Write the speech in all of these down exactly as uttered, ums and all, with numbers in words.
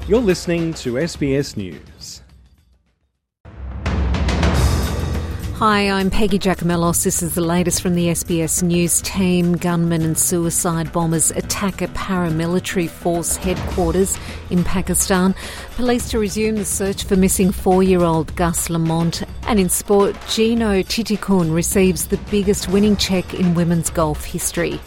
You're listening to S B S News. Hi, I'm Peggy Giacomellos. This is the latest from the S B S News team. Gunmen and suicide bombers attack a paramilitary force headquarters in Pakistan. Police to resume the search for missing four-year-old Gus Lamont. And in sport, Gino Titicun receives the biggest winning check in women's golf history.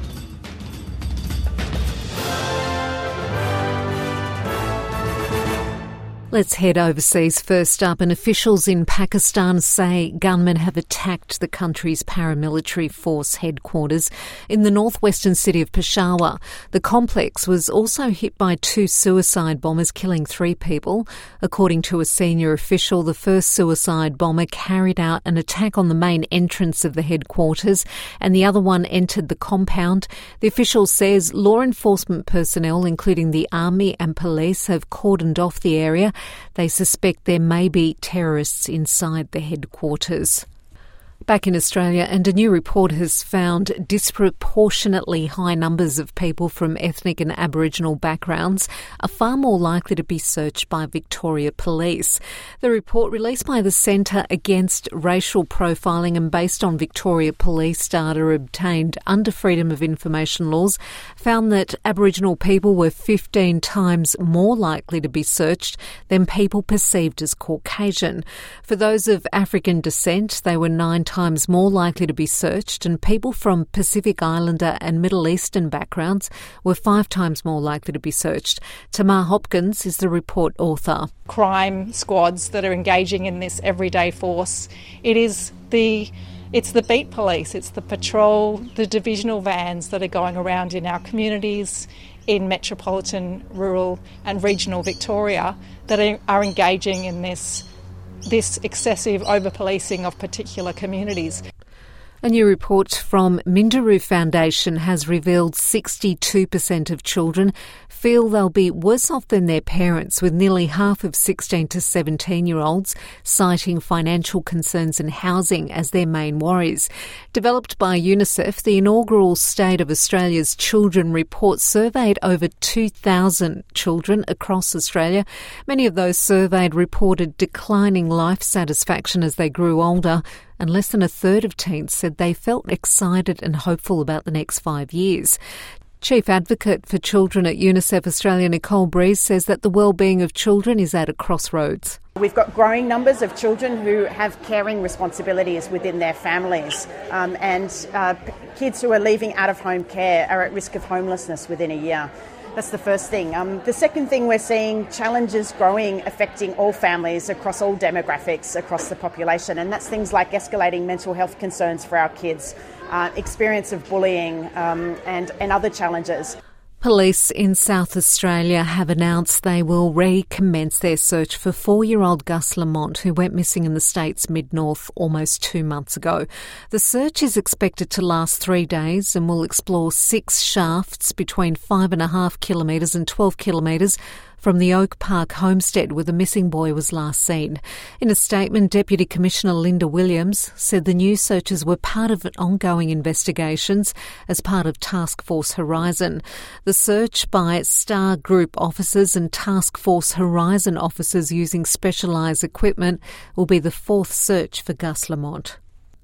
Let's head overseas first up, and officials in Pakistan say gunmen have attacked the country's paramilitary force headquarters in the northwestern city of Peshawar. The complex was also hit by two suicide bombers, killing three people. According to a senior official, the first suicide bomber carried out an attack on the main entrance of the headquarters, and the other one entered the compound. The official says law enforcement personnel, including the army and police, have cordoned off the area. They suspect there may be terrorists inside the headquarters. Back in Australia, and a new report has found disproportionately high numbers of people from ethnic and Aboriginal backgrounds are far more likely to be searched by Victoria Police. The report, released by the Centre Against Racial Profiling and based on Victoria Police data obtained under Freedom of Information laws, found that Aboriginal people were fifteen times more likely to be searched than people perceived as Caucasian. For those of African descent, they were nine times more likely to be searched, and people from Pacific Islander and Middle Eastern backgrounds were five times more likely to be searched. Tamar Hopkins is the report author. Crime squads that are engaging in this everyday force. It is the It's the beat police, it's the patrol, the divisional vans that are going around in our communities in metropolitan, rural and regional Victoria that are, are engaging in this this excessive over-policing of particular communities. A new report from Minderoo Foundation has revealed sixty-two percent of children feel they'll be worse off than their parents, with nearly half of sixteen to seventeen-year-olds citing financial concerns and housing as their main worries. Developed by UNICEF, the inaugural State of Australia's Children Report surveyed over two thousand children across Australia. Many of those surveyed reported declining life satisfaction as they grew older, and less than a third of teens said they felt excited and hopeful about the next five years. Chief Advocate for Children at UNICEF Australia, Nicole Breeze, says that the well-being of children is at a crossroads. We've got growing numbers of children who have caring responsibilities within their families, um, and uh, kids who are leaving out-of-home care are at risk of homelessness within a year. That's the first thing. Um, the second thing, we're seeing challenges growing, affecting all families across all demographics across the population, and that's things like escalating mental health concerns for our kids, uh, experience of bullying um, and, and other challenges. Police in South Australia have announced they will recommence their search for four-year-old Gus Lamont, who went missing in the state's mid-north almost two months ago. The search is expected to last three days and will explore six shafts between five and a half kilometres and twelve kilometres from the Oak Park homestead where the missing boy was last seen. In a statement, Deputy Commissioner Linda Williams said the new searches were part of ongoing investigations as part of Task Force Horizon. The search by Star Group officers and Task Force Horizon officers using specialised equipment will be the fourth search for Gus Lamont.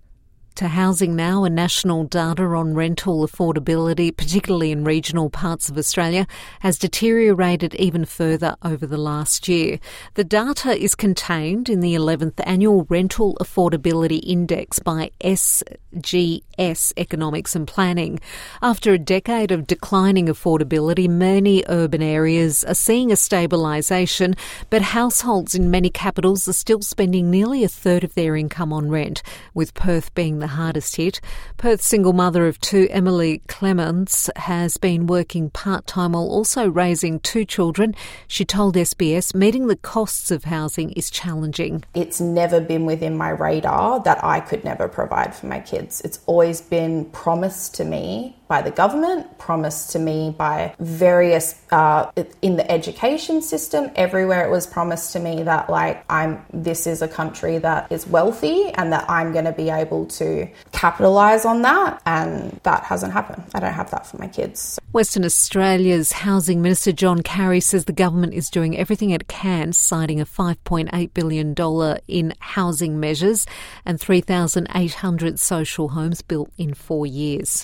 To housing now, and national data on rental affordability, particularly in regional parts of Australia, has deteriorated even further over the last year. The data is contained in the eleventh Annual Rental Affordability Index by S G S Economics and Planning. After a decade of declining affordability, many urban areas are seeing a stabilisation, but households in many capitals are still spending nearly a third of their income on rent, with Perth being the hardest hit. Perth's single mother of two, Emily Clements, has been working part-time while also raising two children. She told S B S meeting the costs of housing is challenging. It's never been within my radar that I could never provide for my kids. It's always been promised to me by the government, promised to me by various, uh, in the education system, everywhere it was promised to me that, like, I'm, this is a country that is wealthy and that I'm going to be able to capitalise on that, and that hasn't happened. I don't have that for my kids. Western Australia's Housing Minister John Carey says the government is doing everything it can, citing a five point eight billion dollars in housing measures and three thousand eight hundred social homes built in four years.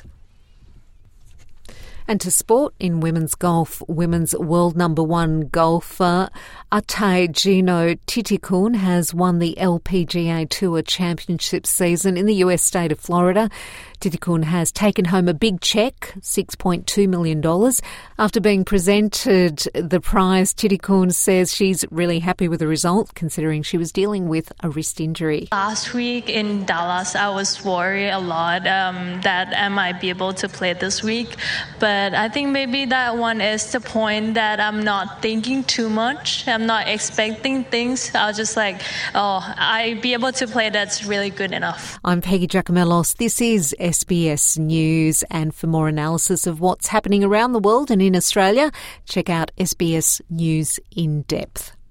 And to sport, in women's golf, women's world number one golfer Atthaya Gino Titicun has won the L P G A Tour Championship season in the U S state of Florida. Titicun has taken home a big cheque, six point two million dollars. After being presented the prize, Titicun says she's really happy with the result, considering she was dealing with a wrist injury. Last week in Dallas, I was worried a lot um, that I might be able to play this week, but I think maybe that one is the point that I'm not thinking too much. I'm not expecting things. I was just like, oh, I be able to play, that's really good enough. I'm Peggy Giacomellos. This is S B S News, and for more analysis of what's happening around the world and in Australia, check out S B S News in Depth.